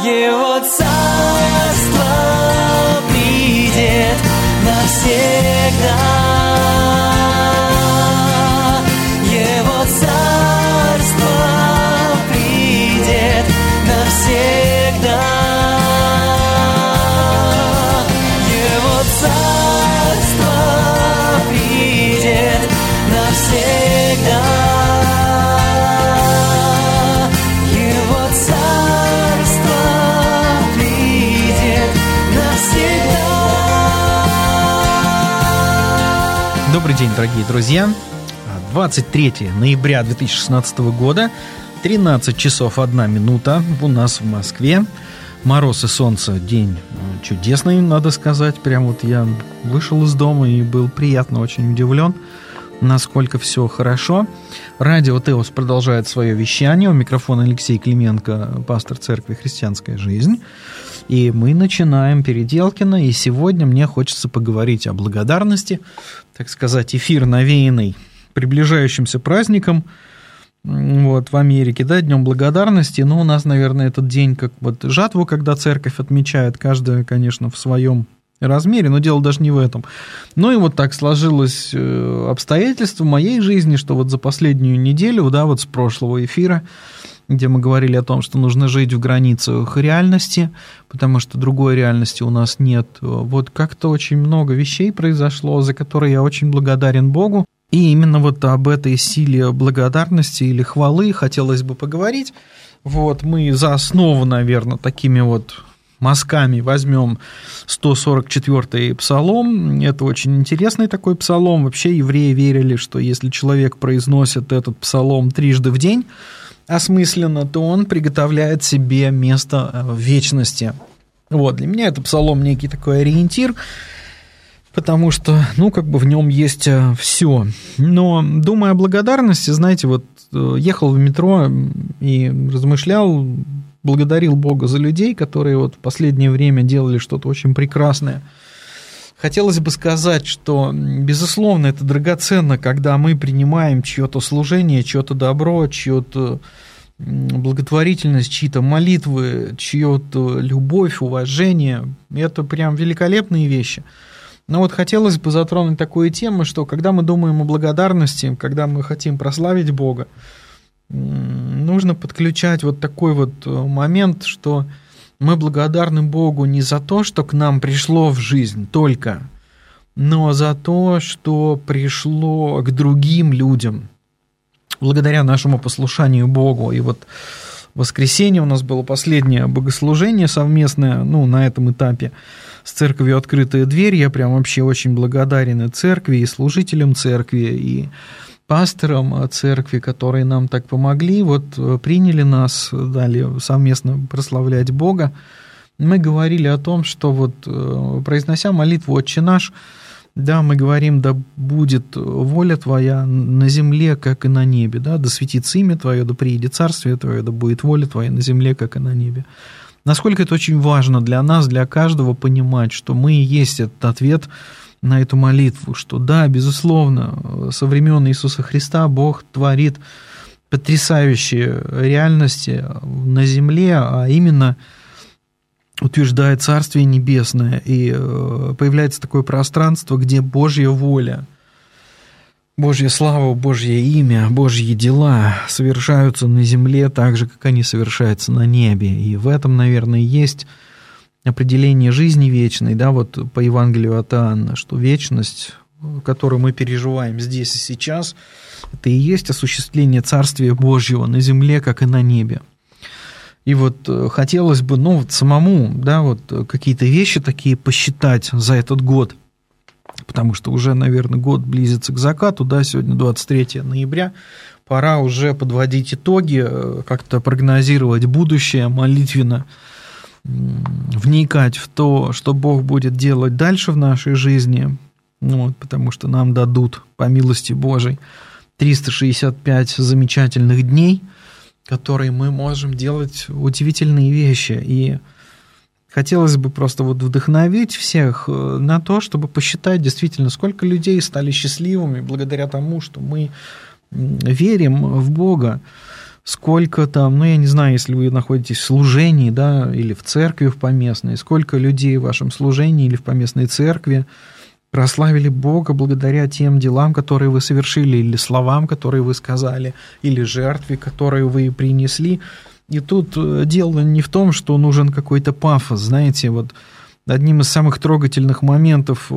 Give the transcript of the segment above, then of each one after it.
Его царство придет навсегда. Его царство придет навсегда. Его царство придет навсегда. Его царство придет навсегда. Добрый день, дорогие друзья. 23 ноября 2016 года, 13 часов 1 минута у нас в Москве. Мороз и солнце, день чудесный, надо сказать. Прям вот я вышел из дома и был приятно очень удивлен, насколько все хорошо. Радио Теос продолжает свое вещание. У микрофона Алексей Клименко, пастор церкви «Христианская жизнь». И мы начинаем Переделкино. И сегодня мне хочется поговорить о благодарности, так сказать, эфир, навеянный приближающимся праздником вот, в Америке, да, Днем благодарности. Но у нас, наверное, этот день как вот жатву, когда церковь отмечает, каждая, конечно, в своем размере, но дело даже не в этом. Ну и вот так сложилось обстоятельство моей жизни, что вот за последнюю неделю, да, вот с прошлого эфира, где мы говорили о том, что нужно жить в границах реальности, потому что другой реальности у нас нет. Вот как-то очень много вещей произошло, за которые я очень благодарен Богу. И именно вот об этой силе благодарности или хвалы хотелось бы поговорить. Вот мы за основу, наверное, такими вот мазками возьмем 144-й псалом. Это очень интересный такой псалом. Вообще евреи верили, что если человек произносит этот псалом трижды в день осмысленно, то он приготовляет себе место в вечности. Вот, для меня это псалом некий такой ориентир, потому что, ну, как бы в нем есть все. Но, думая о благодарности, знаете, вот ехал в метро и размышлял, благодарил Бога за людей, которые вот в последнее время делали что-то очень прекрасное. Хотелось бы сказать, что, безусловно, это драгоценно, когда мы принимаем чье-то служение, чье-то добро, чье-то благотворительность, чьи-то молитвы, чье-то любовь, уважение. Это прям великолепные вещи. Но вот хотелось бы затронуть такую тему, что когда мы думаем о благодарности, когда мы хотим прославить Бога, нужно подключать вот такой вот момент, что мы благодарны Богу не за то, что к нам пришло в жизнь только, но за то, что пришло к другим людям, благодаря нашему послушанию Богу. И вот в воскресенье у нас было последнее богослужение совместное, ну, на этом этапе, с церковью «Открытая дверь». Я прям вообще очень благодарен и церкви, и служителям церкви, и пасторам церкви, которые нам так помогли, вот приняли нас, дали совместно прославлять Бога. Мы говорили о том, что вот произнося молитву «Отче наш», да, мы говорим: да будет воля Твоя на земле, как и на небе, да, да светится имя Твое, да приидет царствие Твое, да будет воля Твоя на земле, как и на небе. Насколько это очень важно для нас, для каждого понимать, что мы и есть этот ответ на эту молитву, что да, безусловно, со времен Иисуса Христа Бог творит потрясающие реальности на земле, а именно утверждает Царствие Небесное, и появляется такое пространство, где Божья воля, Божья слава, Божье имя, Божьи дела совершаются на земле так же, как они совершаются на небе. И в этом, наверное, есть определение жизни вечной, да, вот по Евангелию от Иоанна, что вечность, которую мы переживаем здесь и сейчас, это и есть осуществление Царствия Божьего на земле, как и на небе. И вот хотелось бы, ну, вот самому, да, вот какие-то вещи такие посчитать за этот год, потому что уже, наверное, год близится к закату, да, сегодня 23 ноября, пора уже подводить итоги, как-то прогнозировать будущее молитвенно, вникать в то, что Бог будет делать дальше в нашей жизни, вот, потому что нам дадут, по милости Божией, 365 замечательных дней, которые мы можем делать удивительные вещи. И хотелось бы просто вот вдохновить всех на то, чтобы посчитать действительно, сколько людей стали счастливыми благодаря тому, что мы верим в Бога, сколько там, я не знаю, если вы находитесь в служении, да, или в церкви в поместной, сколько людей в вашем служении или в поместной церкви прославили Бога благодаря тем делам, которые вы совершили, или словам, которые вы сказали, или жертве, которую вы принесли. И тут дело не в том, что нужен какой-то пафос, знаете, вот одним из самых трогательных моментов,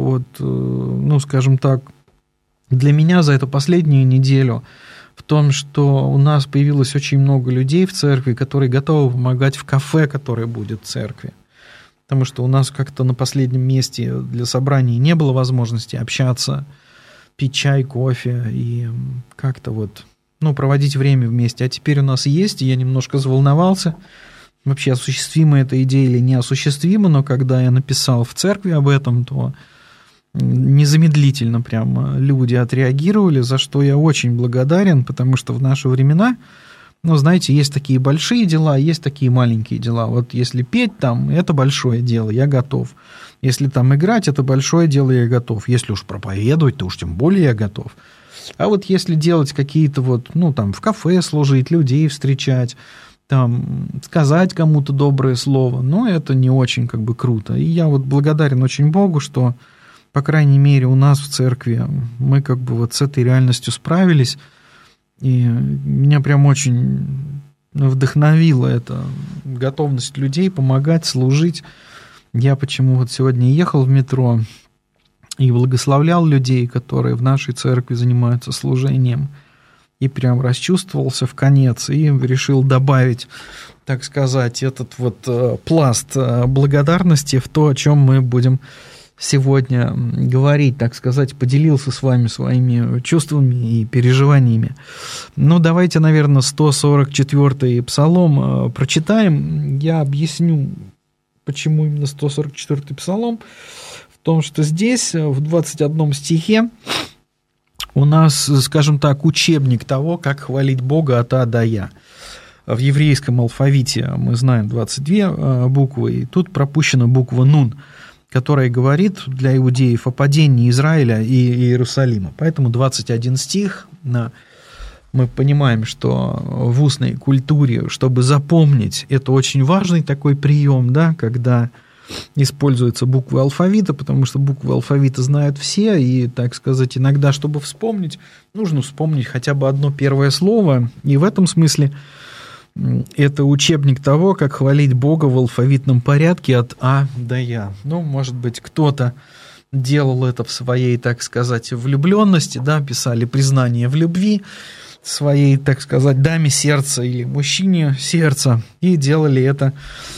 скажем так, для меня за эту последнюю неделю в том, что у нас появилось очень много людей в церкви, которые готовы помогать в кафе, которое будет в церкви. Потому что у нас как-то на последнем месте для собраний не было возможности общаться, пить чай, кофе и как-то проводить время вместе. А теперь у нас есть, и я немножко заволновался, вообще осуществима эта идея или неосуществима, но когда я написал в церкви об этом, то незамедлительно прям люди отреагировали, за что я очень благодарен, потому что в наши времена, знаете, есть такие большие дела, есть такие маленькие дела. Вот если петь там, это большое дело, я готов. Если там играть, это большое дело, я готов. Если уж проповедовать, то уж тем более я готов. А вот если делать какие-то в кафе служить, людей встречать, там, сказать кому-то доброе слово, это не очень круто. И я благодарен очень Богу, что, по крайней мере, у нас в церкви мы с этой реальностью справились, и меня прям очень вдохновила эта готовность людей помогать, служить. Я почему сегодня ехал в метро и благословлял людей, которые в нашей церкви занимаются служением, и прям расчувствовался в конец, и решил добавить, так сказать, этот пласт благодарности в то, о чем мы будем сегодня говорить, так сказать, поделился с вами своими чувствами и переживаниями. Давайте, наверное, 144-й псалом прочитаем. Я объясню, почему именно 144-й псалом. В том, что здесь, в 21 стихе, у нас, скажем так, учебник того, как хвалить Бога от А до Я. В еврейском алфавите мы знаем 22 буквы, и тут пропущена буква «нун», которая говорит для иудеев о падении Израиля и Иерусалима. Поэтому 21 стих, мы понимаем, что в устной культуре, чтобы запомнить, это очень важный такой прием, да, когда используются буквы алфавита, потому что буквы алфавита знают все, и, так сказать, иногда, чтобы вспомнить, нужно вспомнить хотя бы одно первое слово, и в этом смысле это учебник того, как хвалить Бога в алфавитном порядке от А до Я. Может быть, кто-то делал это в своей, так сказать, влюбленности, да, писали признание в любви своей, так сказать, даме сердца или мужчине сердца, и делали это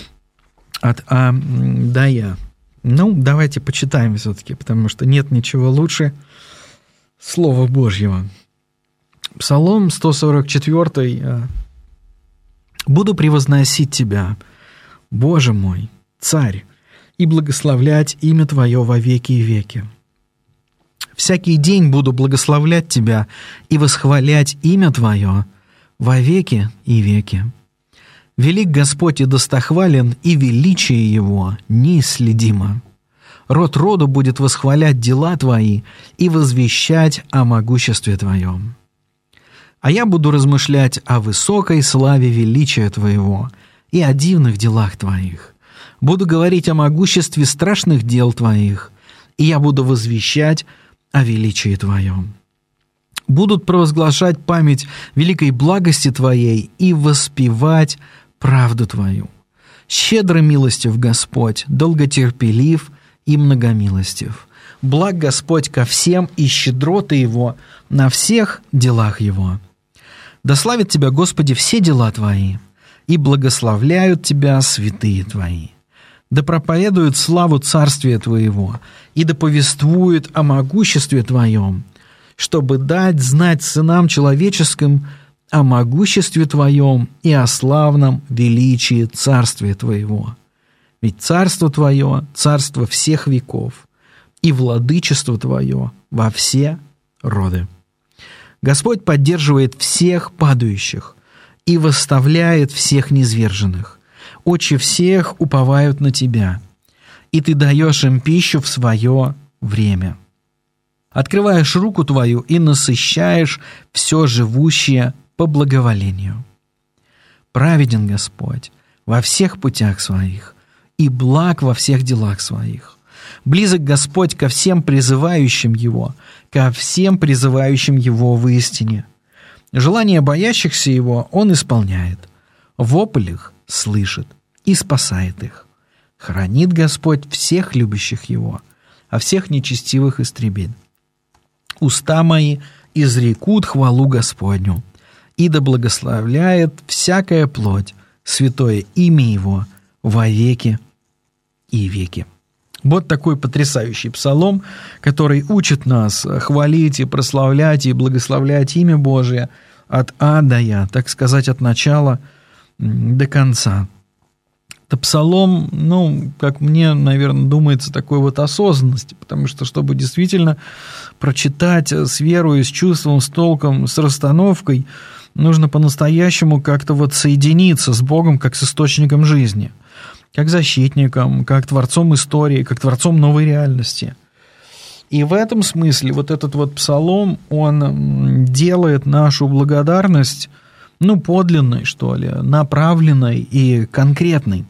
от А до Я. Давайте почитаем все-таки, потому что нет ничего лучше Слова Божьего. Псалом 144. «Буду превозносить Тебя, Боже мой, Царь, и благословлять имя Твое во веки и веки. Всякий день буду благословлять Тебя и восхвалять имя Твое во веки и веки. Велик Господь и достохвален, и величие Его неисследимо. Род роду будет восхвалять дела Твои и возвещать о могуществе Твоем. А я буду размышлять о высокой славе величия Твоего и о дивных делах Твоих. Буду говорить о могуществе страшных дел Твоих, и я буду возвещать о величии Твоем. Будут провозглашать память великой благости Твоей и воспевать правду Твою. Щедро милостив Господь, долготерпелив и многомилостив. Благ Господь ко всем, и щедроты Его на всех делах Его. Да славят Тебя, Господи, все дела Твои, и благословляют Тебя святые Твои. Да проповедуют славу Царствия Твоего, и да повествуют о могуществе Твоем, чтобы дать знать сынам человеческим о могуществе Твоем и о славном величии Царствия Твоего. Ведь Царство Твое – царство всех веков, и владычество Твое во все роды. Господь поддерживает всех падающих и восставляет всех низверженных. Очи всех уповают на Тебя, и Ты даешь им пищу в свое время. Открываешь руку Твою и насыщаешь все живущее по благоволению. Праведен Господь во всех путях своих, и благ во всех делах своих. Близок Господь ко всем призывающим Его, ко всем призывающим Его в истине. Желания боящихся Его Он исполняет, вопль их слышит и спасает их. Хранит Господь всех любящих Его, а всех нечестивых истребит. Уста мои изрекут хвалу Господню, и да благословляет всякая плоть святое имя Его во веки и веки. Вот такой потрясающий псалом, который учит нас хвалить и прославлять и благословлять имя Божие от А до Я, так сказать, от начала до конца. Это псалом, как мне, наверное, думается, такой вот осознанности, потому что, чтобы действительно прочитать с верой, с чувством, с толком, с расстановкой, нужно по-настоящему как-то вот соединиться с Богом, как с источником жизни, как защитником, как творцом истории, как творцом новой реальности. И в этом смысле вот этот вот псалом, он делает нашу благодарность, подлинной, что ли, направленной и конкретной.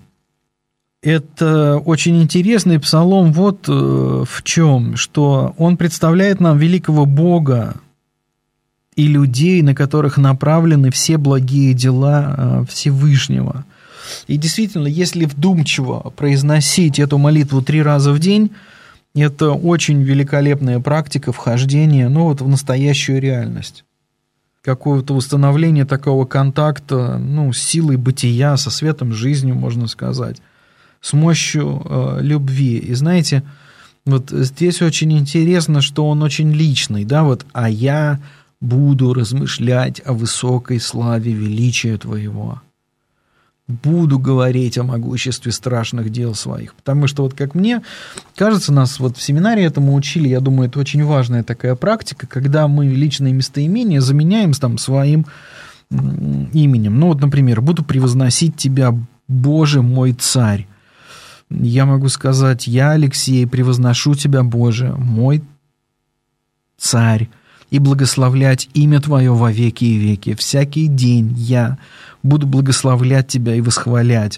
Это очень интересный псалом вот в чем, что он представляет нам великого Бога и людей, на которых направлены все благие дела Всевышнего. И действительно, если вдумчиво произносить эту молитву 3 раза в день, это очень великолепная практика вхождения, в настоящую реальность. Какого-то установления такого контакта, с силой бытия, со светом жизни, можно сказать, с мощью любви. И знаете, вот здесь очень интересно, что он очень личный, «А я буду размышлять о высокой славе величия Твоего. Буду говорить о могуществе страшных дел своих». Потому что, как мне кажется, нас в семинаре этому учили, я думаю, это очень важная такая практика, когда мы личные местоимения заменяем своим именем. Например, «Буду превозносить Тебя, Боже мой царь». Я могу сказать: «Я, Алексей, превозношу Тебя, Боже, мой царь, и благословлять имя Твое во веки и веки. Всякий день я буду благословлять Тебя и восхвалять».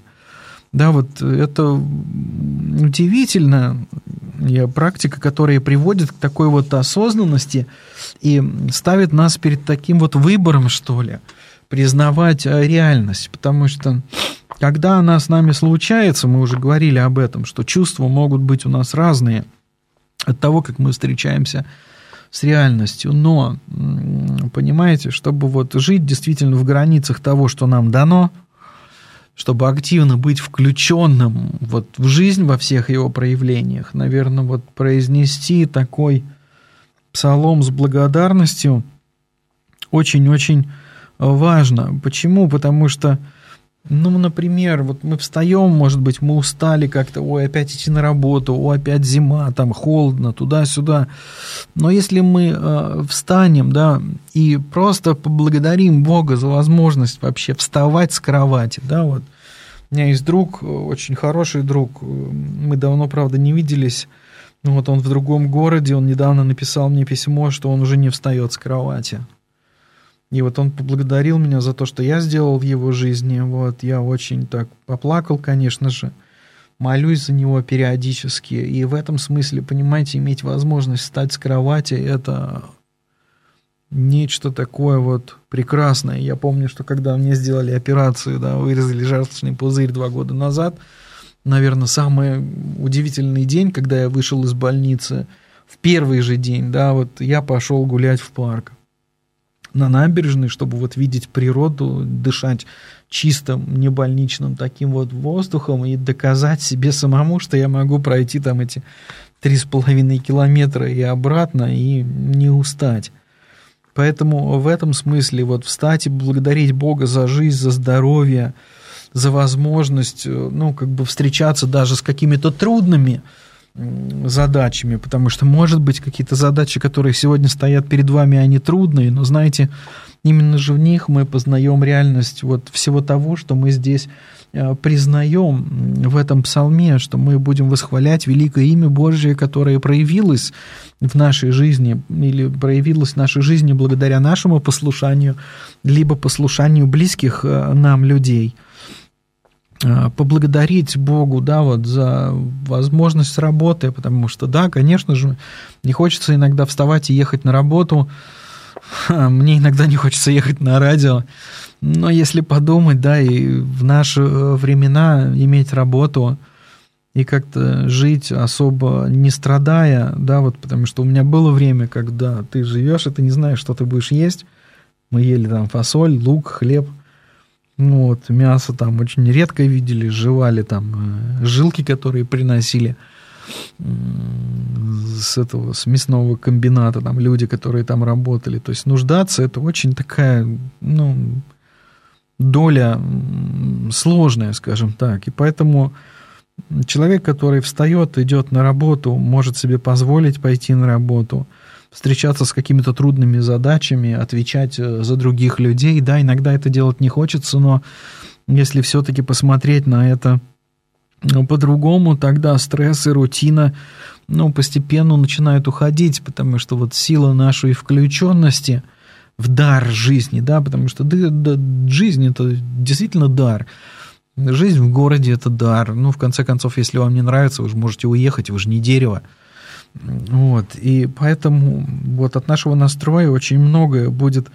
Это удивительная практика, которая приводит к такой осознанности и ставит нас перед таким выбором, что ли, признавать реальность. Потому что когда она с нами случается, мы уже говорили об этом, что чувства могут быть у нас разные от того, как мы встречаемся с реальностью. Но, понимаете, чтобы жить действительно в границах того, что нам дано, чтобы активно быть включенным в жизнь во всех его проявлениях, наверное, произнести такой псалом с благодарностью очень-очень важно. Почему? Потому что, например, мы встаем, может быть, мы устали как-то, опять идти на работу, опять зима, холодно, туда-сюда. Но если мы встанем, и просто поблагодарим Бога за возможность вообще вставать с кровати, у меня есть друг, очень хороший друг, мы давно, правда, не виделись, он в другом городе, он недавно написал мне письмо, что он уже не встает с кровати. И он поблагодарил меня за то, что я сделал в его жизни. Я очень так поплакал, конечно же, молюсь за него периодически. И в этом смысле, понимаете, иметь возможность встать с кровати – это нечто такое прекрасное. Я помню, что когда мне сделали операцию, вырезали желчный пузырь 2 года назад, наверное, самый удивительный день, когда я вышел из больницы, в первый же день, я пошел гулять в парк на набережной, чтобы видеть природу, дышать чистым, небольничным таким воздухом и доказать себе самому, что я могу пройти эти 3,5 километра и обратно и не устать. Поэтому в этом смысле встать и благодарить Бога за жизнь, за здоровье, за возможность, встречаться даже с какими-то трудными задачами, потому что, может быть, какие-то задачи, которые сегодня стоят перед вами, они трудные, но, знаете, именно же в них мы познаем реальность вот всего того, что мы здесь признаем в этом псалме, что мы будем восхвалять великое имя Божие, которое проявилось в нашей жизни или проявилось в нашей жизни благодаря нашему послушанию, либо послушанию близких нам людей. Поблагодарить Богу, да, вот за возможность работы, потому что, да, конечно же, не хочется иногда вставать и ехать на работу, мне иногда не хочется ехать на радио, но если подумать, да, и в наши времена иметь работу и как-то жить особо не страдая, да, вот потому что у меня было время, когда ты живешь, и ты не знаешь, что ты будешь есть. Мы ели там фасоль, лук, хлеб, вот, мясо там очень редко видели, жевали там жилки, которые приносили с мясного комбината, там люди, которые там работали. То есть нуждаться — это очень такая, доля сложная, скажем так. И поэтому человек, который встает, идет на работу, может себе позволить пойти на работу, встречаться с какими-то трудными задачами, отвечать за других людей. Да, иногда это делать не хочется, но если все-таки посмотреть на это по-другому, тогда стресс и рутина, постепенно начинают уходить, потому что вот сила нашей включенности в дар жизни, да, потому что жизнь — это действительно дар. Жизнь в городе — это дар. В конце концов, если вам не нравится, вы же можете уехать, вы же не дерево. Вот. И поэтому вот от нашего настроя очень многое будет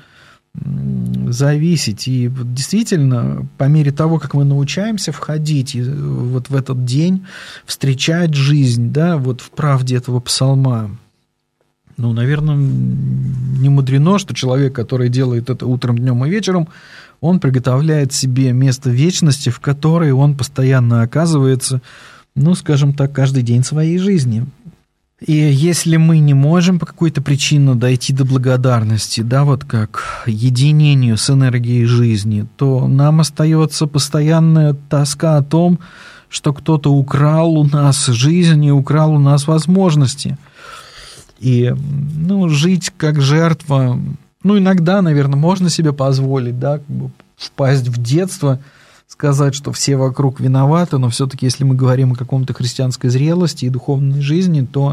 зависеть. И вот действительно, по мере того, как мы научаемся входить вот в этот день, встречать жизнь, да, вот в правде этого псалма, наверное, не мудрено, что человек, который делает это утром, днем и вечером, он приготовляет себе место вечности, в которой он постоянно оказывается, скажем так, каждый день своей жизни. И если мы не можем по какой-то причине дойти до благодарности, да, вот как единению с энергией жизни, то нам остается постоянная тоска о том, что кто-то украл у нас жизнь и украл у нас возможности. И, жить как жертва, иногда, наверное, можно себе позволить, да, впасть в детство, сказать, что все вокруг виноваты, но все-таки, если мы говорим о каком-то христианской зрелости и духовной жизни, то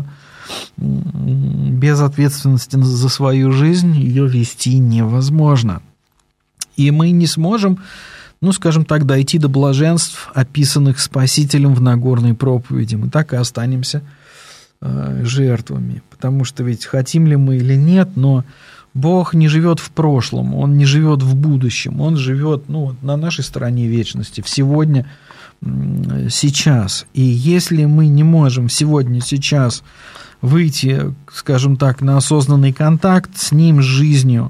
без ответственности за свою жизнь ее вести невозможно. И мы не сможем, скажем так, дойти до блаженств, описанных Спасителем в Нагорной проповеди. Мы так и останемся жертвами, потому что ведь хотим ли мы или нет, но Бог не живет в прошлом, Он не живет в будущем, Он живет на нашей стороне вечности, в сегодня, сейчас. И если мы не можем сегодня, сейчас выйти, скажем так, на осознанный контакт с Ним, с жизнью,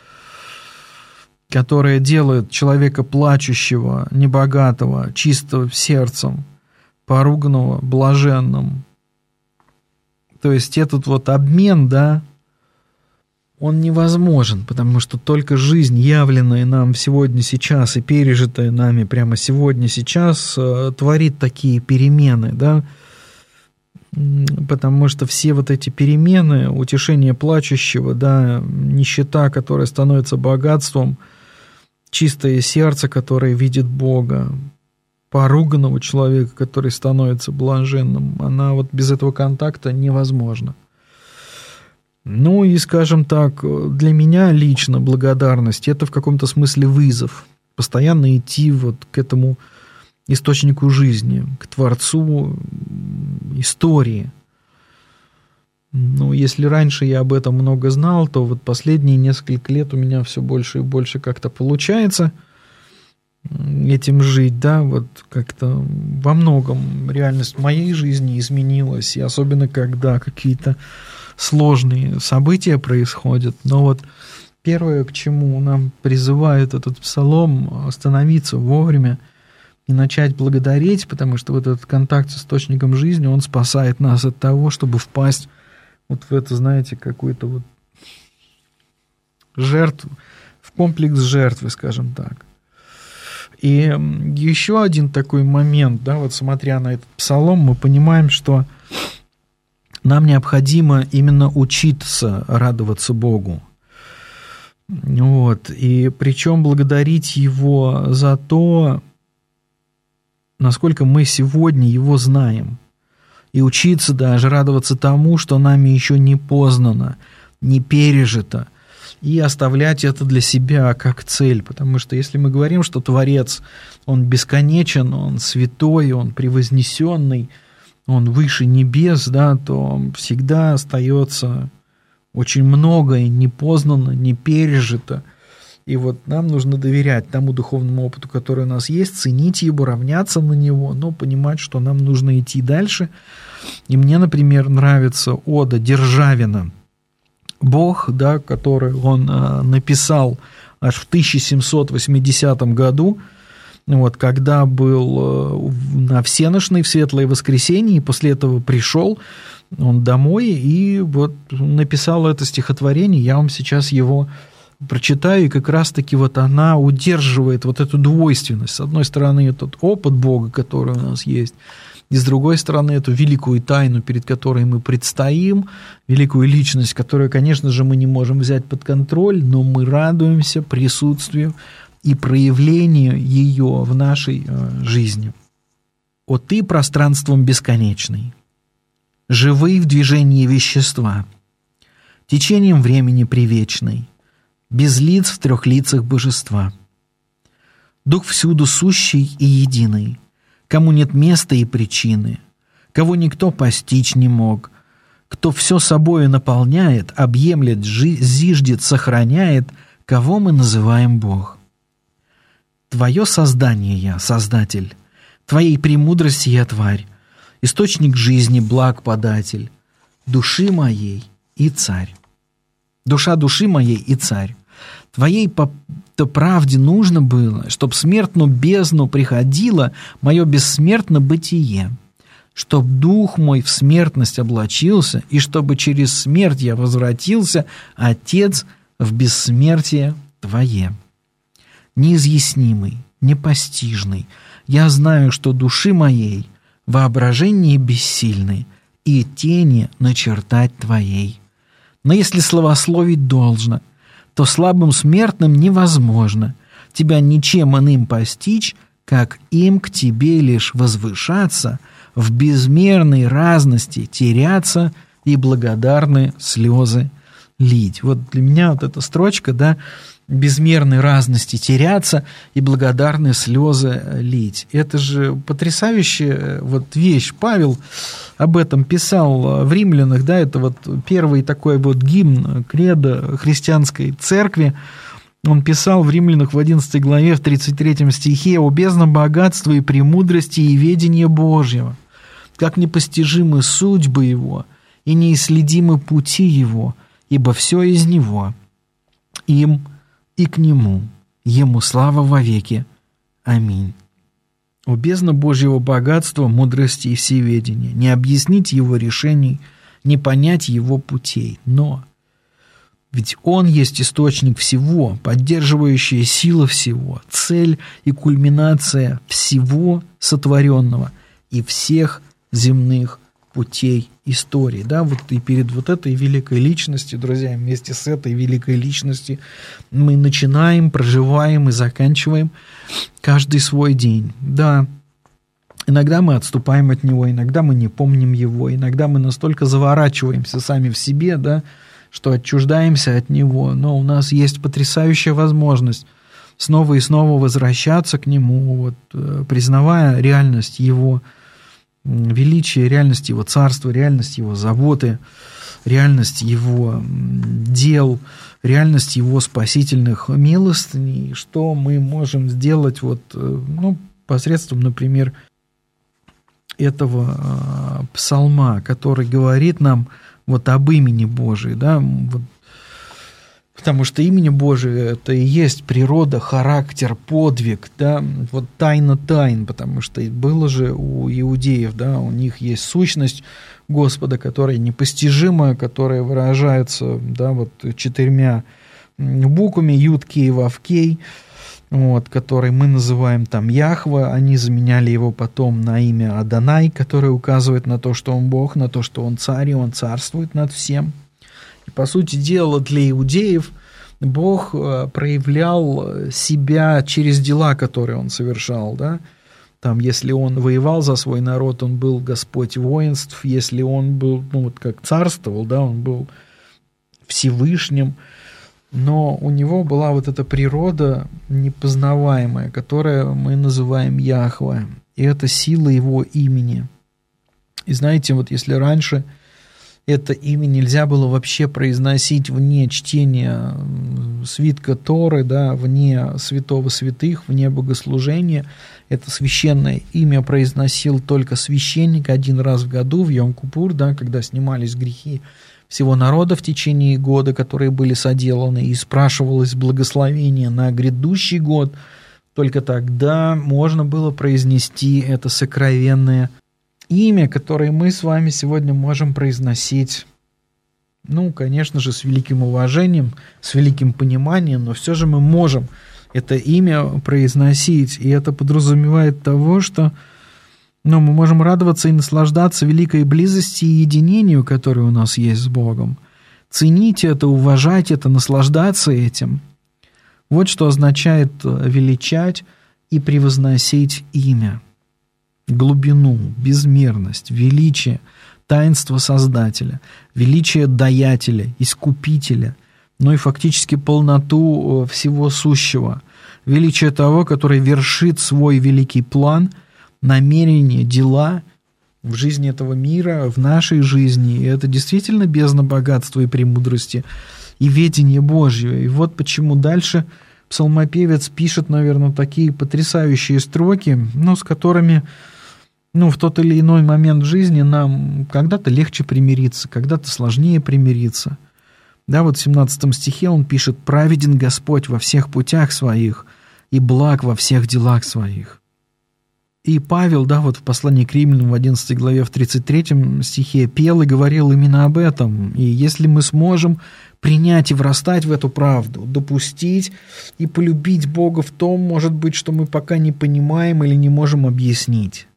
которая делает человека плачущего, небогатого, чистого сердцем, поруганного, блаженным, то есть этот вот обмен, да, он невозможен, потому что только жизнь, явленная нам сегодня, сейчас и пережитая нами прямо сегодня, сейчас, творит такие перемены, да, потому что все вот эти перемены, утешение плачущего, да, нищета, которая становится богатством, чистое сердце, которое видит Бога, поруганного человека, который становится блаженным, она вот без этого контакта невозможна. И, скажем так, для меня лично благодарность — это в каком-то смысле вызов. Постоянно идти вот к этому источнику жизни, к Творцу истории. Если раньше я об этом много знал, то вот последние несколько лет у меня все больше и больше как-то получается этим жить, да, вот как-то во многом реальность моей жизни изменилась, и особенно когда какие-то сложные события происходят. Но вот первое, к чему нам призывает этот псалом, остановиться вовремя и начать благодарить, потому что вот этот контакт с источником жизни, он спасает нас от того, чтобы впасть вот в это, знаете, какую-то вот жертву, в комплекс жертвы, скажем так. И еще один такой момент, да, вот смотря на этот псалом, мы понимаем, что нам необходимо именно учиться радоваться Богу. Вот. И причем благодарить Его за то, насколько мы сегодня Его знаем. И учиться даже радоваться тому, что нами еще не познано, не пережито. И оставлять это для себя как цель. Потому что если мы говорим, что Творец, Он бесконечен, Он святой, Он превознесенный, Он выше небес, да, то всегда остается очень многое не познано, не пережито. И вот нам нужно доверять тому духовному опыту, который у нас есть, ценить его, равняться на него, но понимать, что нам нужно идти дальше. И мне, например, нравится ода Державина «Бог», да, который он написал аж в 1780 году, вот, когда был на всеношной в Светлое воскресенье, и после этого пришел он домой и вот написал это стихотворение. Я вам сейчас его прочитаю, и как раз-таки вот она удерживает вот эту двойственность. С одной стороны, этот опыт Бога, который у нас есть, и с другой стороны, эту великую тайну, перед которой мы предстоим, великую личность, которую, конечно же, мы не можем взять под контроль, но мы радуемся присутствию и проявлению ее в нашей жизни. «О ты, пространством бесконечный, живый в движении вещества, течением времени привечный, без лиц в трех лицах божества. Дух всюду сущий и единый, кому нет места и причины, кого никто постичь не мог, кто все собою наполняет, объемлет, зиждет, сохраняет, кого мы называем Бог. Твое создание я, Создатель, Твоей премудрости я тварь, источник жизни, благ податель, души моей и царь. Душа души моей и царь. Твоей-то правде нужно было, чтоб смертную бездну приходило мое бессмертно бытие, чтоб дух мой в смертность облачился, и чтобы через смерть я возвратился, Отец, в бессмертие Твое. Неизъяснимый, непостижный, я знаю, что души моей воображение бессильны, и тени начертать Твоей. Но если словословить должно, то слабым смертным невозможно Тебя ничем иным постичь, как им к Тебе лишь возвышаться, в безмерной разности теряться и благодарны слезы лить». Вот для меня вот эта строчка, да, безмерной разности теряться и благодарные слезы лить. Это же потрясающая вот вещь. Павел об этом писал в Римлянах, да, это вот первый такой вот гимн, кредо христианской церкви. Он писал в Римлянах в 11 главе, в 33 стихе: «О бездна богатства и премудрости и ведения Божьего, как непостижимы судьбы Его и неисследимы пути Его, ибо все из Него, им и к Нему, Ему слава вовеки. Аминь». О бездна Божьего богатства, мудрости и всеведения, не объяснить Его решений, не понять Его путей, но ведь Он есть источник всего, поддерживающая сила всего, цель и кульминация всего сотворенного и всех земных путей истории. Да, вот и перед вот этой великой личностью, друзья, вместе с этой великой личностью мы начинаем, проживаем и заканчиваем каждый свой день. Да, иногда мы отступаем от него, иногда мы не помним его, иногда мы настолько заворачиваемся сами в себе, да, что отчуждаемся от него, но у нас есть потрясающая возможность снова и снова возвращаться к нему, вот, признавая реальность его величие, реальность Его царства, реальность Его заботы, реальность Его дел, реальность Его спасительных милостыней, что мы можем сделать вот, ну, посредством, например, этого псалма, который говорит нам вот об имени Божьем, да, вот, потому что имя Божие – это и есть природа, характер, подвиг, да, вот тайна тайн, потому что было же у иудеев, да, у них есть сущность Господа, которая непостижимая, которая выражается, да, вот 4 буквами Юд, Кей, Вав, Кей, вот, который мы называем там Яхве. Они заменяли его потом на имя Адонай, которое указывает на то, что он Бог, на то, что он царь, и он царствует над всем. И, по сути дела, для иудеев Бог проявлял себя через дела, которые он совершал, да. Там, если он воевал за свой народ, он был Господь воинств, если он был, вот как царствовал, да, он был Всевышним, но у него была вот эта природа непознаваемая, которую мы называем Яхве, и это сила его имени. И знаете, вот если раньше это имя нельзя было вообще произносить вне чтения свитка Торы, да, вне святого святых, вне богослужения, это священное имя произносил только священник один раз в году, в Йом-Кипур, да, когда снимались грехи всего народа в течение года, которые были соделаны, и спрашивалось благословение на грядущий год, только тогда можно было произнести это сокровенное имя, которое мы с вами сегодня можем произносить, конечно же, с великим уважением, с великим пониманием, но все же мы можем это имя произносить, и это подразумевает того, что мы можем радоваться и наслаждаться великой близости и единению, которое у нас есть с Богом. Ценить это, уважать это, наслаждаться этим. Вот что означает величать и превозносить имя. Глубину, безмерность, величие, таинство Создателя, величие Даятеля, Искупителя, и фактически полноту всего сущего, величие того, который вершит свой великий план, намерения, дела в жизни этого мира, в нашей жизни. И это действительно бездна богатства и премудрости, и ведения Божьего. И вот почему дальше псалмопевец пишет, наверное, такие потрясающие строки, с которыми в тот или иной момент в жизни нам когда-то легче примириться, когда-то сложнее примириться. Да, вот в 17 стихе он пишет: «Праведен Господь во всех путях своих, и благ во всех делах своих». И Павел, в послании к Римлянам в 11 главе, в 33 стихе пел и говорил именно об этом. И если мы сможем принять и врастать в эту правду, допустить и полюбить Бога в том, может быть, что мы пока не понимаем или не можем объяснить,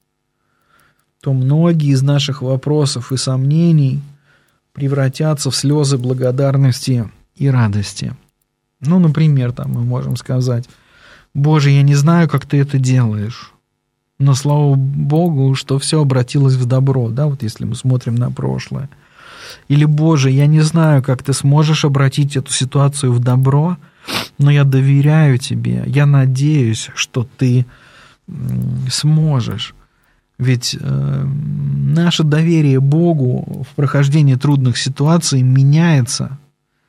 то многие из наших вопросов и сомнений превратятся в слезы благодарности и радости. Например, мы можем сказать: «Боже, я не знаю, как ты это делаешь, но слава Богу, что все обратилось в добро», если мы смотрим на прошлое. Или: «Боже, я не знаю, как ты сможешь обратить эту ситуацию в добро, но я доверяю тебе, я надеюсь, что ты сможешь». Ведь наше доверие Богу в прохождении трудных ситуаций меняется.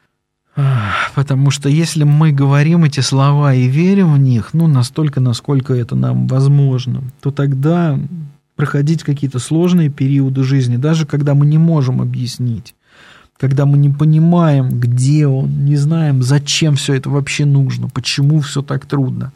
Потому что если мы говорим эти слова и верим в них, настолько, насколько это нам возможно, то тогда проходить какие-то сложные периоды жизни, даже когда мы не можем объяснить, когда мы не понимаем, где он, не знаем, зачем все это вообще нужно, почему все так трудно.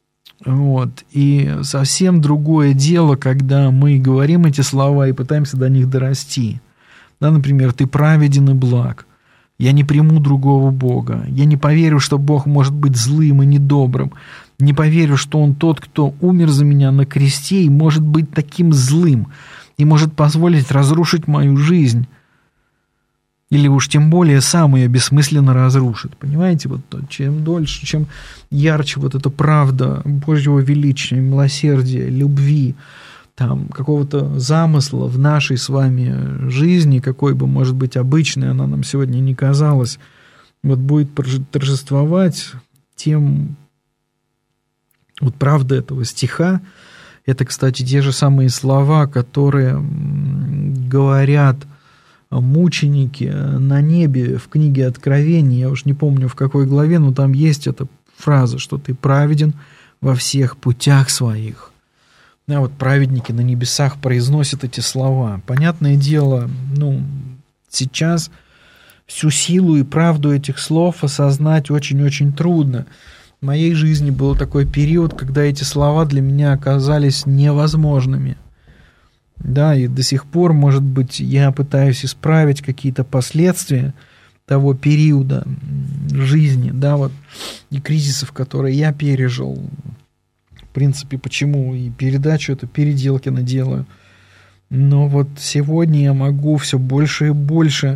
И совсем другое дело, когда мы говорим эти слова и пытаемся до них дорасти. Например: «Ты праведен и благ, я не приму другого Бога, я не поверю, что Бог может быть злым и недобрым, не поверю, что Он тот, кто умер за меня на кресте и может быть таким злым и может позволить разрушить мою жизнь, или уж тем более сам ее бессмысленно разрушит». Понимаете, чем дольше, чем ярче эта правда Божьего величия, милосердия, любви, какого-то замысла в нашей с вами жизни, какой бы, может быть, обычной она нам сегодня не казалась, будет торжествовать, тем правда этого стиха, это, кстати, те же самые слова, которые говорят мученики на небе в книге Откровения, я уж не помню в какой главе, но там есть эта фраза, что ты праведен во всех путях своих. Праведники на небесах произносят эти слова. Понятное дело, сейчас всю силу и правду этих слов осознать очень-очень трудно. В моей жизни был такой период, когда эти слова для меня оказались невозможными. И до сих пор, может быть, я пытаюсь исправить какие-то последствия того периода жизни, и кризисов, которые я пережил. В принципе, почему и передачу эту Переделкина делаю. Но сегодня я могу все больше и больше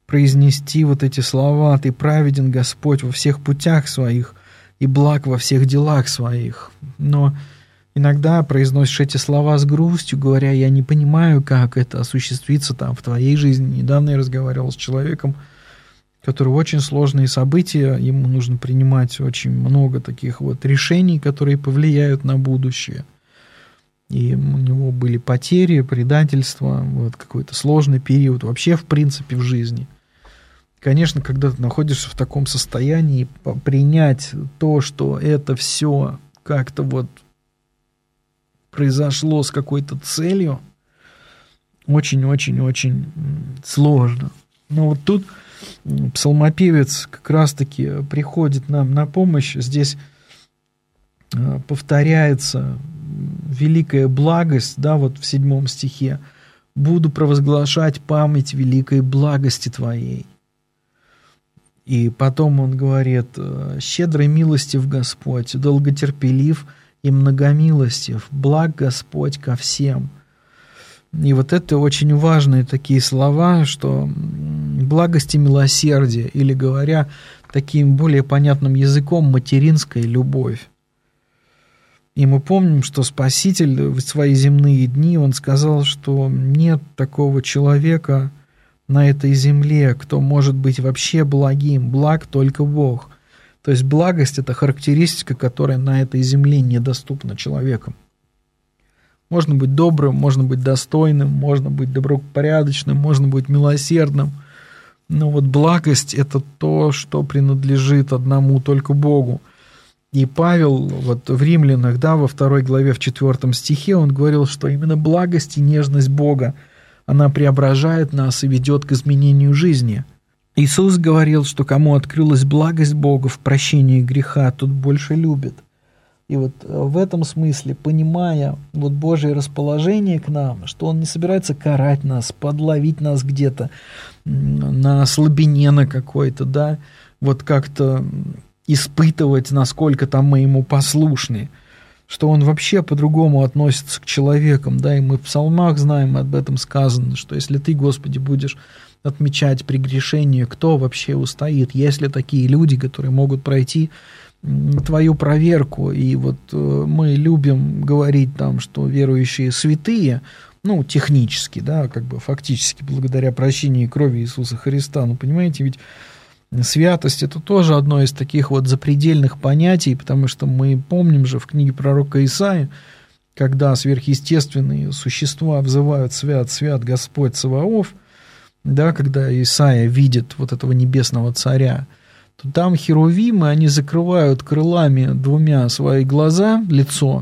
произнести вот эти слова: «Ты праведен, Господь, во всех путях своих, и благ во всех делах своих». Но иногда произносишь эти слова с грустью, говоря: «Я не понимаю, как это осуществится там в твоей жизни». Недавно я разговаривал с человеком, который очень сложные события, ему нужно принимать очень много таких вот решений, которые повлияют на будущее. И у него были потери, предательство, вот какой-то сложный период вообще, в принципе, в жизни. Конечно, когда ты находишься в таком состоянии, принять то, что это все как-то вот произошло с какой-то целью, очень-очень-очень сложно. Но вот тут псалмопевец как раз-таки приходит нам на помощь. Здесь повторяется великая благость, да, вот в 7 стихе: «Буду провозглашать память великой благости Твоей». И потом он говорит: «Щедрый милостив Господь, долготерпелив и многомилостив, благ Господь ко всем». И вот это очень важные такие слова, что благость и милосердие, или, говоря таким более понятным языком, материнская любовь. И мы помним, что Спаситель в свои земные дни, он сказал, что нет такого человека на этой земле, кто может быть вообще благим, благ только Бог. То есть благость – это характеристика, которая на этой земле недоступна человеком. Можно быть добрым, можно быть достойным, можно быть добропорядочным, можно быть милосердным. Но вот благость – это то, что принадлежит одному только Богу. И Павел вот в Римлянах, да, во 2 главе, в 4 стихе, он говорил, что именно благость и нежность Бога, она преображает нас и ведет к изменению жизни. Иисус говорил, что кому открылась благость Бога в прощении греха, тот больше любит. И вот в этом смысле, понимая вот Божье расположение к нам, что Он не собирается карать нас, подловить нас где-то на слабине на какой-то, да, вот как-то испытывать, насколько там мы Ему послушны, что Он вообще по-другому относится к человекам, да, и мы в псалмах знаем, об этом сказано, что если Ты, Господи, будешь отмечать прегрешение, кто вообще устоит? Есть ли такие люди, которые могут пройти Твою проверку? И вот мы любим говорить там, что верующие святые, ну, технически, да, как бы фактически благодаря прощению и крови Иисуса Христа, ну, понимаете, ведь святость – это тоже одно из таких вот запредельных понятий, потому что мы помним же в книге пророка Исаии, когда сверхъестественные существа взывают: «Свят, свят Господь Саваоф», да, когда Исаия видит вот этого небесного царя, то там херувимы, они закрывают крылами 2 свои глаза, лицо,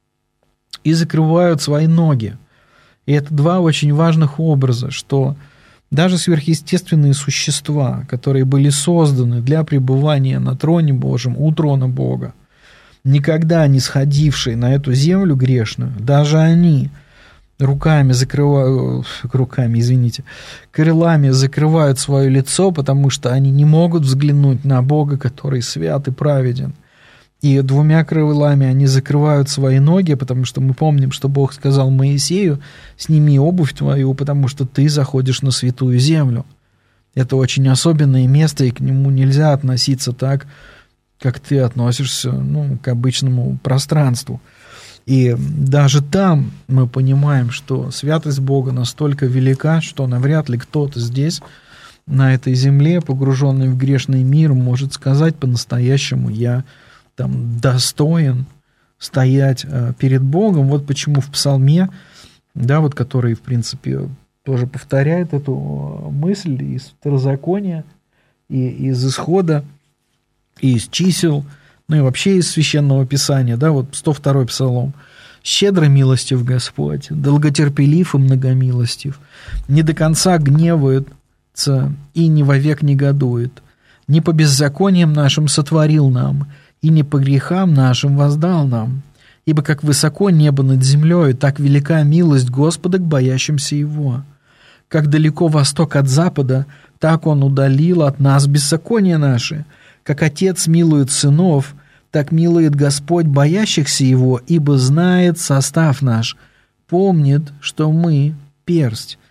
и закрывают свои ноги. И это 2 очень важных образа, что даже сверхъестественные существа, которые были созданы для пребывания на троне Божьем, у трона Бога, никогда не сходившие на эту землю грешную, даже они крылами закрывают свое лицо, потому что они не могут взглянуть на Бога, который свят и праведен. И 2 крылами они закрывают свои ноги, потому что мы помним, что Бог сказал Моисею: «Сними обувь твою, потому что ты заходишь на святую землю». Это очень особенное место, и к нему нельзя относиться так, как ты относишься, ну, к обычному пространству. И даже там мы понимаем, что святость Бога настолько велика, что навряд ли кто-то здесь, на этой земле, погруженный в грешный мир, может сказать по-настоящему: «Я там достоин стоять перед Богом». Вот почему в псалме, да, вот который, в принципе, тоже повторяет эту мысль из Второзакония, и из Исхода, и из Чисел, ну и вообще из Священного Писания, да, вот 102-й псалом: «Щедро милостив Господь, долготерпелив и многомилостив, не до конца гневается и не вовек негодует, не по беззакониям нашим сотворил нам, и не по грехам нашим воздал нам. Ибо как высоко небо над землей, так велика милость Господа к боящимся Его. Как далеко восток от запада, так Он удалил от нас беззакония наши. Как Отец милует сынов, так милует Господь боящихся Его, ибо знает состав наш, помнит, что мы персть».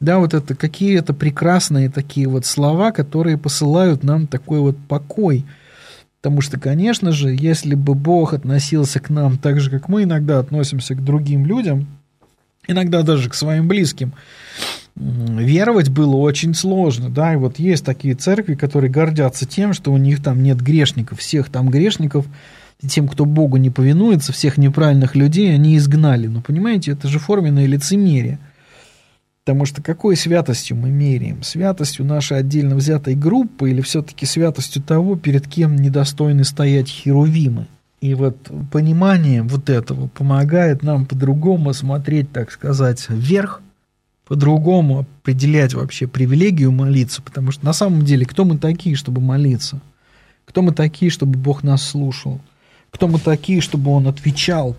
Да, вот это какие-то прекрасные такие вот слова, которые посылают нам такой вот покой. Потому что, конечно же, если бы Бог относился к нам так же, как мы иногда относимся к другим людям, иногда даже к своим близким, веровать было очень сложно. Да, и вот есть такие церкви, которые гордятся тем, что у них там нет грешников. Всех там грешников, тем, кто Богу не повинуется, всех неправильных людей они изгнали. Но, понимаете, это же форменное лицемерие. Потому что какой святостью мы меряем? Святостью нашей отдельно взятой группы или все-таки святостью того, перед кем недостойны стоять херувимы? И вот понимание вот этого помогает нам по-другому смотреть, так сказать, вверх, по-другому определять вообще привилегию молиться, потому что на самом деле кто мы такие, чтобы молиться? Кто мы такие, чтобы Бог нас слушал? Кто мы такие, чтобы Он отвечал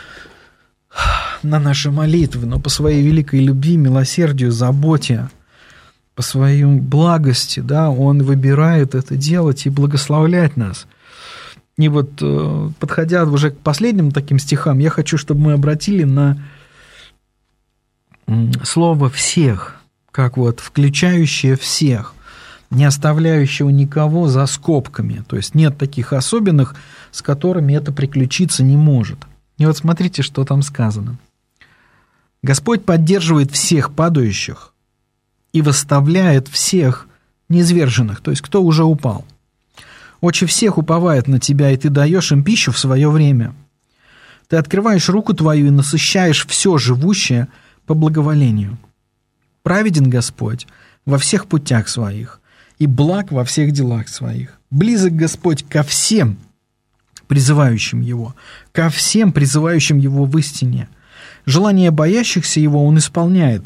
на наши молитвы, но по своей великой любви, милосердию, заботе, по своей благости, да, Он выбирает это делать и благословлять нас. И вот, подходя уже к последним таким стихам, я хочу, чтобы мы обратили на слово «всех», как вот включающее всех, не оставляющего никого за скобками. То есть нет таких особенных, с которыми это приключиться не может. И вот смотрите, что там сказано. Господь поддерживает всех падающих и восставляет всех низверженных, то есть кто уже упал. Очи всех уповают на тебя, и ты даешь им пищу в свое время. Ты открываешь руку твою и насыщаешь все живущее по благоволению. Праведен Господь во всех путях своих, и благ во всех делах своих. Близок Господь ко всем призывающим Его, ко всем призывающим Его в истине. Желания боящихся Его Он исполняет.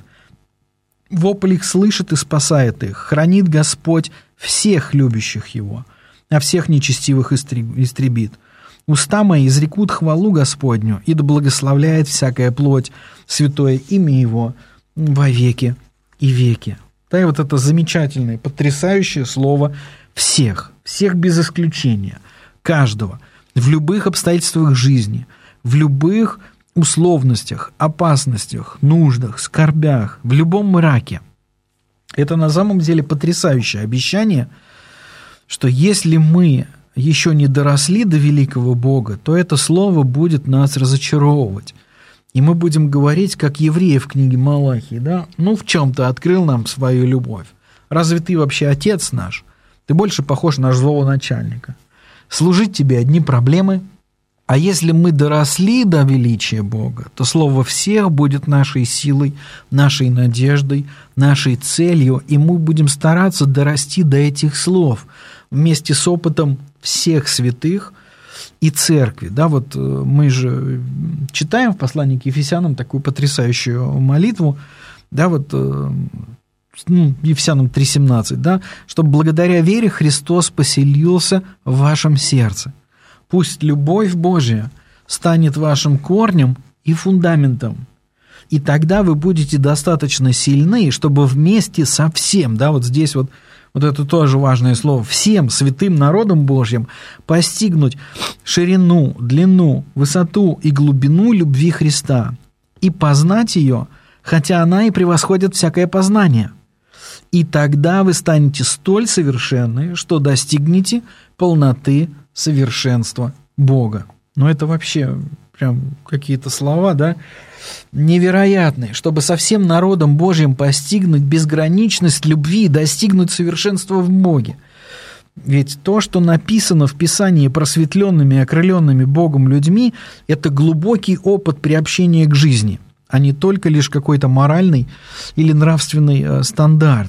Вопль их слышит и спасает их. Хранит Господь всех любящих Его, а всех нечестивых истребит. Уста мои изрекут хвалу Господню, и да благословляет всякая плоть святое имя Его во веки и веки. Да, и вот это замечательное, потрясающее слово «всех», всех без исключения, каждого, в любых обстоятельствах жизни, в любых условностях, опасностях, нуждах, скорбях, в любом мраке. Это на самом деле потрясающее обещание, что если мы еще не доросли до великого Бога, то это слово будет нас разочаровывать. И мы будем говорить, как евреи в книге Малахии, да? Ну, в чем ты открыл нам свою любовь? Разве ты вообще отец наш? Ты больше похож на злого начальника. Служить тебе одни проблемы. А если мы доросли до величия Бога, то слово «всех» будет нашей силой, нашей надеждой, нашей целью, и мы будем стараться дорасти до этих слов вместе с опытом всех святых и церкви. Да, вот мы же читаем в послании к Ефесянам такую потрясающую молитву, да, вот, Ефесянам 3:17, да, чтобы благодаря вере Христос поселился в вашем сердце. Пусть любовь Божия станет вашим корнем и фундаментом, и тогда вы будете достаточно сильны, чтобы вместе со всем, да, вот здесь вот это тоже важное слово, всем святым народом Божьим постигнуть ширину, длину, высоту и глубину любви Христа и познать ее, хотя она и превосходит всякое познание. И тогда вы станете столь совершенны, что достигнете полноты совершенства Бога. Но это вообще прям какие-то слова, да, невероятные, чтобы со всем народом Божьим постигнуть безграничность любви и достигнуть совершенства в Боге. Ведь то, что написано в Писании просветленными и окрыленными Богом людьми, это глубокий опыт приобщения к жизни, а не только лишь какой-то моральный или нравственный стандарт.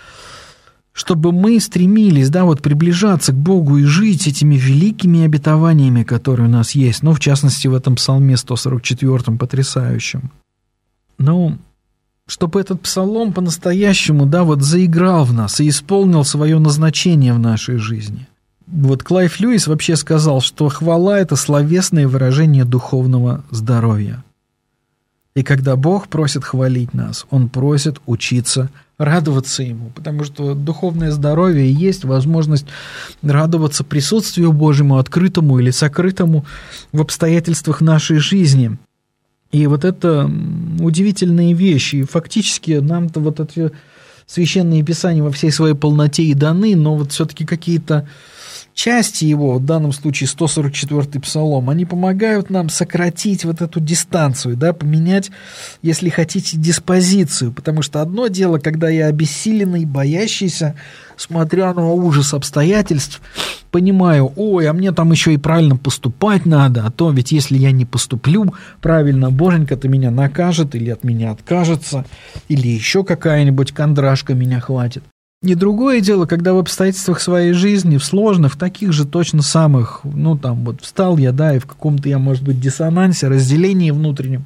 Чтобы мы стремились, да, вот приближаться к Богу и жить этими великими обетованиями, которые у нас есть, ну, в частности, в этом псалме 144 потрясающем. Ну, чтобы этот псалом по-настоящему, да, вот заиграл в нас и исполнил свое назначение в нашей жизни. Вот Клайв Льюис вообще сказал, что хвала – это словесное выражение духовного здоровья. И когда Бог просит хвалить нас, Он просит учиться радоваться Ему, потому что духовное здоровье и есть возможность радоваться присутствию Божьему, открытому или сокрытому в обстоятельствах нашей жизни. И вот это удивительные вещи. И фактически нам-то вот эти священные писания во всей своей полноте и даны, но вот все-таки какие-то части его, в данном случае 144-й псалом, они помогают нам сократить вот эту дистанцию, да, поменять, если хотите, диспозицию, потому что одно дело, когда я обессиленный, боящийся, смотря на ужас обстоятельств, понимаю, ой, а мне там еще и правильно поступать надо, а то ведь если я не поступлю правильно, боженька-то меня накажет или от меня откажется, или еще какая-нибудь кондрашка меня хватит. И другое дело, когда в обстоятельствах своей жизни, в сложных, в таких же точно самых, ну там вот встал я, да, и в каком-то я, может быть, диссонансе, разделении внутреннем,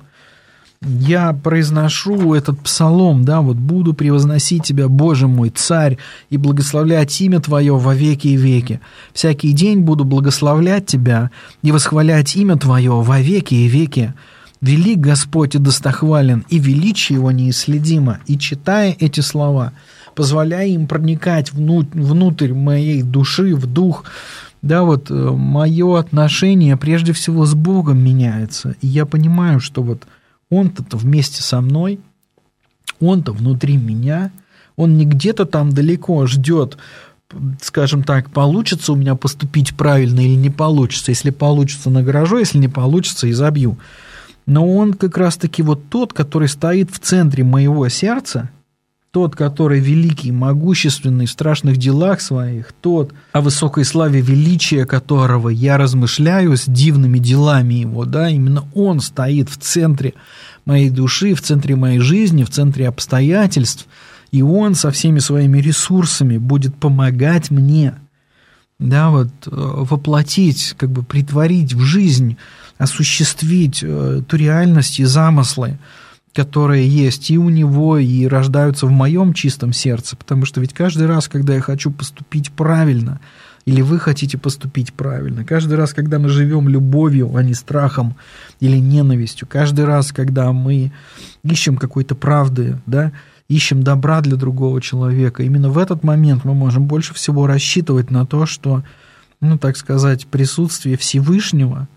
я произношу этот псалом, да, вот буду превозносить Тебя, Боже мой, Царь, и благословлять имя Твое во веки и веки. Всякий день буду благословлять Тебя и восхвалять имя Твое во веки и веки. Велик Господь и достохвален, и величие Его неисследимо. И читая эти слова, позволяя им проникать внутрь моей души, в дух, да, вот мое отношение прежде всего с Богом меняется. И я понимаю, что вот Он-то вместе со мной, Он-то внутри меня, Он не где-то там далеко ждет, скажем так, получится у меня поступить правильно или не получится. Если получится, награжу, если не получится, изобью. Но Он как раз-таки вот тот, который стоит в центре моего сердца, тот, который великий, могущественный в страшных делах своих, тот, о высокой славе величия которого я размышляю с дивными делами Его, да, именно Он стоит в центре моей души, в центре моей жизни, в центре обстоятельств, и Он со всеми своими ресурсами будет помогать мне, да, вот, воплотить, как бы притворить в жизнь, осуществить ту реальность и замыслы, которые есть и у него, и рождаются в моем чистом сердце, потому что ведь каждый раз, когда я хочу поступить правильно, или вы хотите поступить правильно, каждый раз, когда мы живем любовью, а не страхом или ненавистью, каждый раз, когда мы ищем какой-то правды, да, ищем добра для другого человека, именно в этот момент мы можем больше всего рассчитывать на то, что, ну, так сказать, присутствие Всевышнего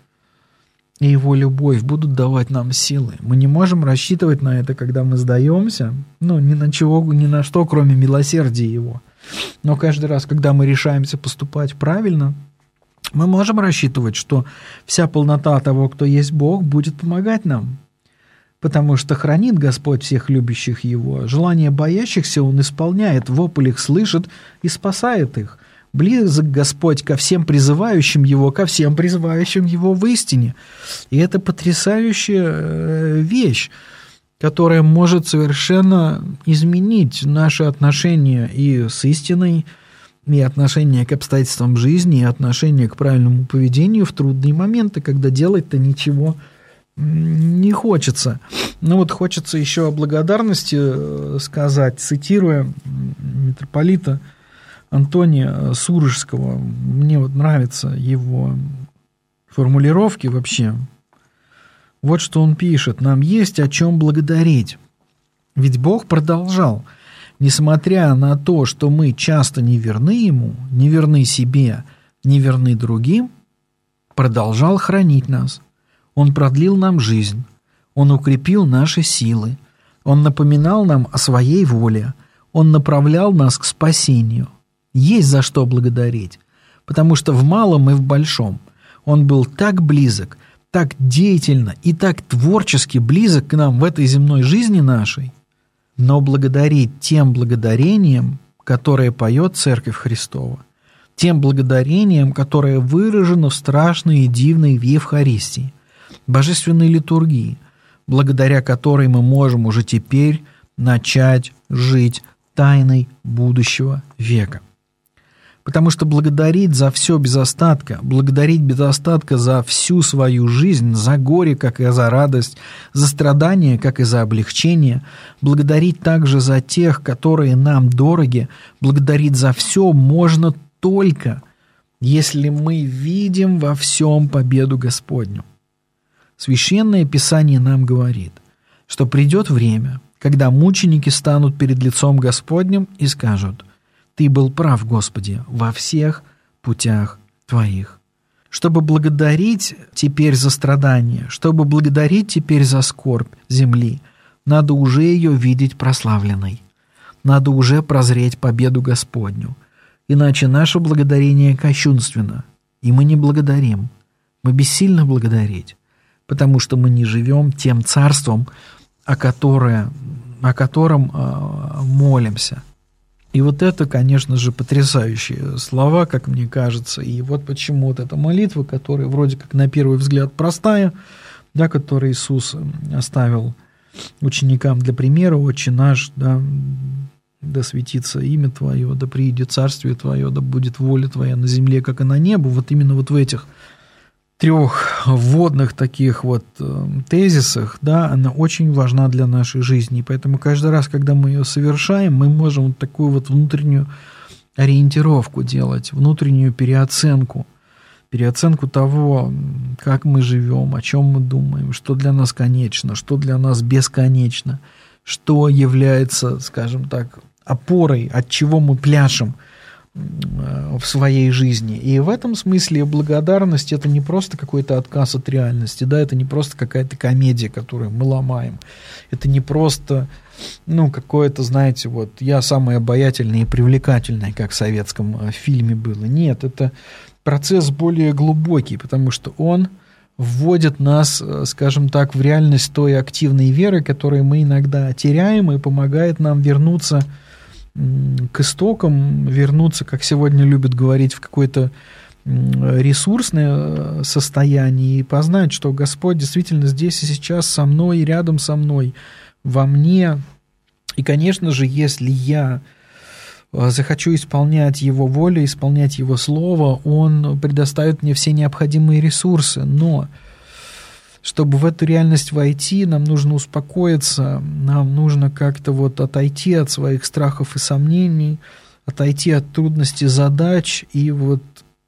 и Его любовь будут давать нам силы. Мы не можем рассчитывать на это, когда мы сдаемся, ну, ни на что, кроме милосердия Его. Но каждый раз, когда мы решаемся поступать правильно, мы можем рассчитывать, что вся полнота того, кто есть Бог, будет помогать нам. Потому что хранит Господь всех любящих Его. Желания боящихся Он исполняет, вопль их слышит и спасает их. Близок Господь ко всем призывающим Его, ко всем призывающим Его в истине. И это потрясающая вещь, которая может совершенно изменить наши отношения и с истиной, и отношение к обстоятельствам жизни, и отношение к правильному поведению в трудные моменты, когда делать-то ничего не хочется. Ну вот хочется еще о благодарности сказать, цитируя митрополита Антония Сурожского. Мне вот нравятся его формулировки вообще. Вот что он пишет. «Нам есть о чем благодарить. Ведь Бог продолжал, несмотря на то, что мы часто не верны Ему, не верны себе, не верны другим, продолжал хранить нас. Он продлил нам жизнь, Он укрепил наши силы, Он напоминал нам о Своей воле, Он направлял нас к спасению. Есть за что благодарить, потому что в малом и в большом Он был так близок, так деятельно и так творчески близок к нам в этой земной жизни нашей, но благодарить тем благодарением, которое поет Церковь Христова, тем благодарением, которое выражено в страшной и дивной в Евхаристии, божественной литургии, благодаря которой мы можем уже теперь начать жить тайной будущего века. Потому что благодарить за все без остатка, благодарить без остатка за всю свою жизнь, за горе, как и за радость, за страдания, как и за облегчение, благодарить также за тех, которые нам дороги, благодарить за все можно только, если мы видим во всем победу Господню. Священное Писание нам говорит, что придет время, когда мученики станут перед лицом Господним и скажут: «Ты был прав, Господи, во всех путях Твоих». чтобы благодарить теперь за страдания, чтобы благодарить теперь за скорбь земли, надо уже ее видеть прославленной. Надо уже прозреть победу Господню. Иначе наше благодарение кощунственно, и мы не благодарим. Мы бессильно благодарить, потому что мы не живем тем царством, о котором молимся. И вот это, конечно же, потрясающие слова, как мне кажется. И вот почему вот эта молитва, которая вроде как на первый взгляд простая, да, которую Иисус оставил ученикам для примера: «Отче наш, да светится имя Твое, да приидет царствие Твое, да будет воля Твоя на земле, как и на небе». Вот именно вот в этих трех вводных таких вот тезисах, да, она очень важна для нашей жизни. И поэтому каждый раз, когда мы ее совершаем, мы можем вот такую вот внутреннюю ориентировку делать, внутреннюю переоценку того, как мы живем, о чем мы думаем, что для нас конечно, что для нас бесконечно, что является, скажем так, опорой, от чего мы пляшем в своей жизни. И в этом смысле благодарность — это не просто какой-то отказ от реальности, да, это не просто какая-то комедия, которую мы ломаем, это не просто, какое-то, знаете, вот я самый обаятельный и привлекательный, как в советском фильме было. Нет, это процесс более глубокий, потому что он вводит нас, скажем так, в реальность той активной веры, которую мы иногда теряем, и помогает нам вернуться к истокам, вернуться, как сегодня любят говорить, в какое-то ресурсное состояние и познать, что Господь действительно здесь и сейчас со мной, рядом со мной, во мне. И, конечно же, если я захочу исполнять Его волю, исполнять Его Слово, Он предоставит мне все необходимые ресурсы. Но чтобы в эту реальность войти, нам нужно успокоиться, нам нужно как-то вот отойти от своих страхов и сомнений, отойти от трудностей задач и вот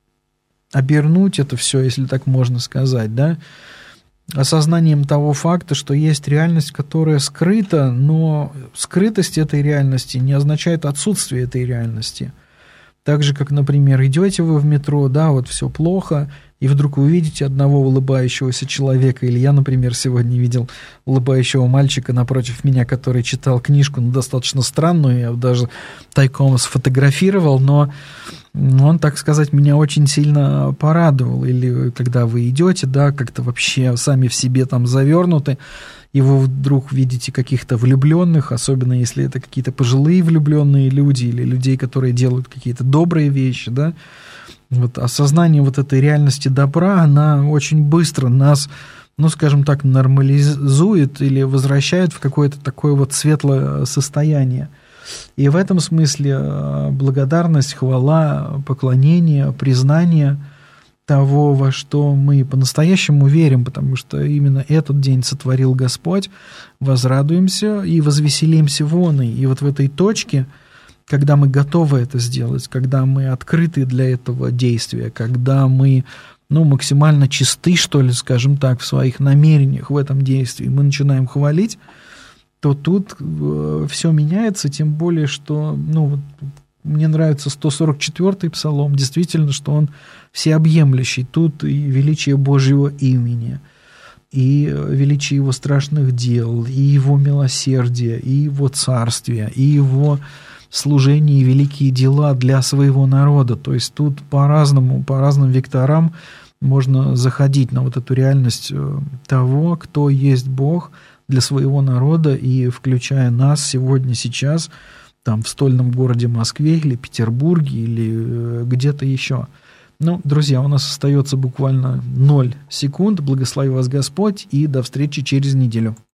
обернуть это все, если так можно сказать, да, осознанием того факта, что есть реальность, которая скрыта, но скрытость этой реальности не означает отсутствие этой реальности. Так же, как, например, идете вы в метро, да, вот все плохо, и вдруг вы видите одного улыбающегося человека, или я, например, сегодня видел улыбающего мальчика напротив меня, который читал книжку, достаточно странную, я даже тайком сфотографировал, но он, так сказать, меня очень сильно порадовал. Или когда вы идете, да, как-то вообще сами в себе там завернуты, и вы вдруг видите каких-то влюбленных, особенно если это какие-то пожилые влюбленные люди или людей, которые делают какие-то добрые вещи, да. Вот осознание вот этой реальности добра, она очень быстро нас, скажем так, нормализует или возвращает в какое-то такое вот светлое состояние. И в этом смысле благодарность, хвала, поклонение, признание того, во что мы по-настоящему верим, потому что именно этот день сотворил Господь, возрадуемся и возвеселимся вон. И вот в этой точке, когда мы готовы это сделать, когда мы открыты для этого действия, когда мы максимально чисты, что ли, скажем так, в своих намерениях в этом действии, мы начинаем хвалить, то тут все меняется, тем более, что мне нравится 144-й псалом, действительно, что он всеобъемлющий. Тут и величие Божьего имени, и величие Его страшных дел, и Его милосердие, и Его царствие, и Его служение и великие дела для своего народа. То есть тут по разным векторам можно заходить на вот эту реальность того, кто есть Бог для своего народа, и включая нас сегодня, сейчас, там в стольном городе Москве или Петербурге или где-то еще. Друзья, у нас остается буквально 0 секунд. Благослови вас Господь, и до встречи через неделю.